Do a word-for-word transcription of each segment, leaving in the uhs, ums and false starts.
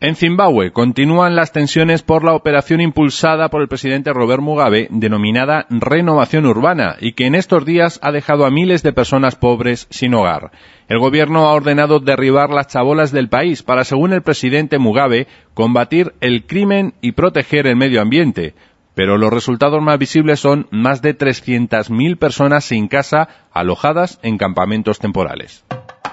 En Zimbabue continúan las tensiones por la operación impulsada por el presidente Robert Mugabe, denominada Renovación Urbana, y que en estos días ha dejado a miles de personas pobres sin hogar. El gobierno ha ordenado derribar las chabolas del país para, según el presidente Mugabe, combatir el crimen y proteger el medio ambiente. Pero los resultados más visibles son más de trescientas mil personas sin casa, alojadas en campamentos temporales.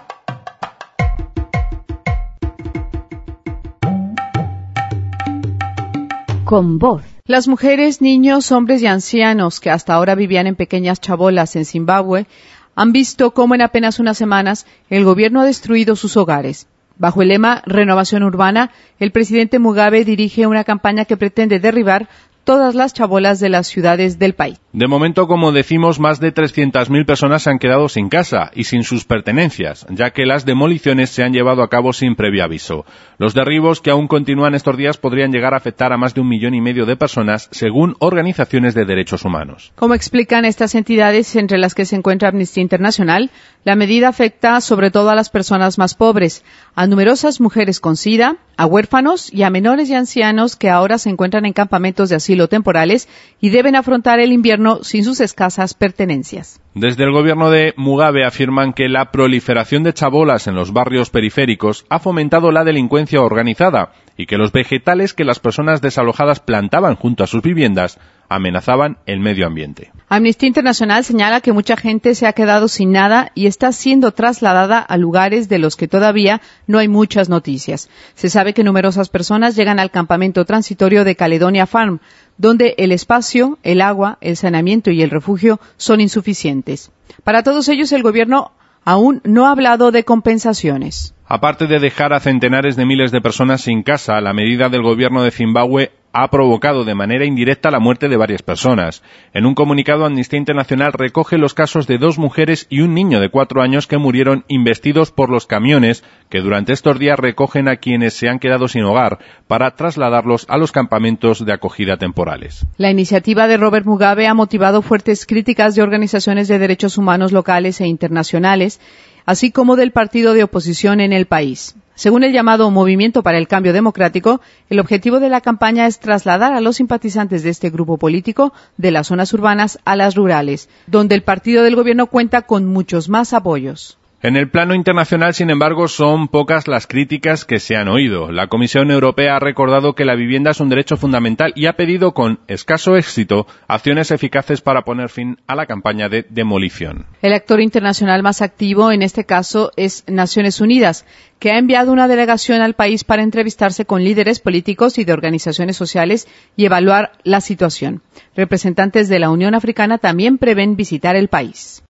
Con voz. Las mujeres, niños, hombres y ancianos que hasta ahora vivían en pequeñas chabolas en Zimbabue han visto cómo en apenas unas semanas el gobierno ha destruido sus hogares. Bajo el lema Renovación Urbana, el presidente Mugabe dirige una campaña que pretende derribar todas las chabolas de las ciudades del país. De momento, como decimos, más de trescientas mil personas se han quedado sin casa y sin sus pertenencias, ya que las demoliciones se han llevado a cabo sin previo aviso. Los derribos que aún continúan estos días podrían llegar a afectar a más de un millón y medio de personas, según organizaciones de derechos humanos. Como explican estas entidades, entre las que se encuentra Amnistía Internacional, la medida afecta sobre todo a las personas más pobres, a numerosas mujeres con SIDA, a huérfanos y a menores y ancianos que ahora se encuentran en campamentos de asilo temporales y deben afrontar el invierno sin sus escasas pertenencias. Desde el gobierno de Mugabe afirman que la proliferación de chabolas en los barrios periféricos ha fomentado la delincuencia organizada y que los vegetales que las personas desalojadas plantaban junto a sus viviendas amenazaban el medio ambiente. Amnistía Internacional señala que mucha gente se ha quedado sin nada y está siendo trasladada a lugares de los que todavía no hay muchas noticias. Se sabe que numerosas personas llegan al campamento transitorio de Caledonia Farm, donde el espacio, el agua, el saneamiento y el refugio son insuficientes. Para todos ellos, el gobierno aún no ha hablado de compensaciones. Aparte de dejar a centenares de miles de personas sin casa, la medida del gobierno de Zimbabue ha provocado de manera indirecta la muerte de varias personas. En un comunicado, Amnistía Internacional recoge los casos de dos mujeres y un niño de cuatro años que murieron embestidos por los camiones que durante estos días recogen a quienes se han quedado sin hogar para trasladarlos a los campamentos de acogida temporales. La iniciativa de Robert Mugabe ha motivado fuertes críticas de organizaciones de derechos humanos locales e internacionales, así como del partido de oposición en el país. Según el llamado Movimiento para el Cambio Democrático, el objetivo de la campaña es trasladar a los simpatizantes de este grupo político de las zonas urbanas a las rurales, donde el partido del gobierno cuenta con muchos más apoyos. En el plano internacional, sin embargo, son pocas las críticas que se han oído. La Comisión Europea ha recordado que la vivienda es un derecho fundamental y ha pedido, con escaso éxito, acciones eficaces para poner fin a la campaña de demolición. El actor internacional más activo en este caso es Naciones Unidas, que ha enviado una delegación al país para entrevistarse con líderes políticos y de organizaciones sociales y evaluar la situación. Representantes de la Unión Africana también prevén visitar el país.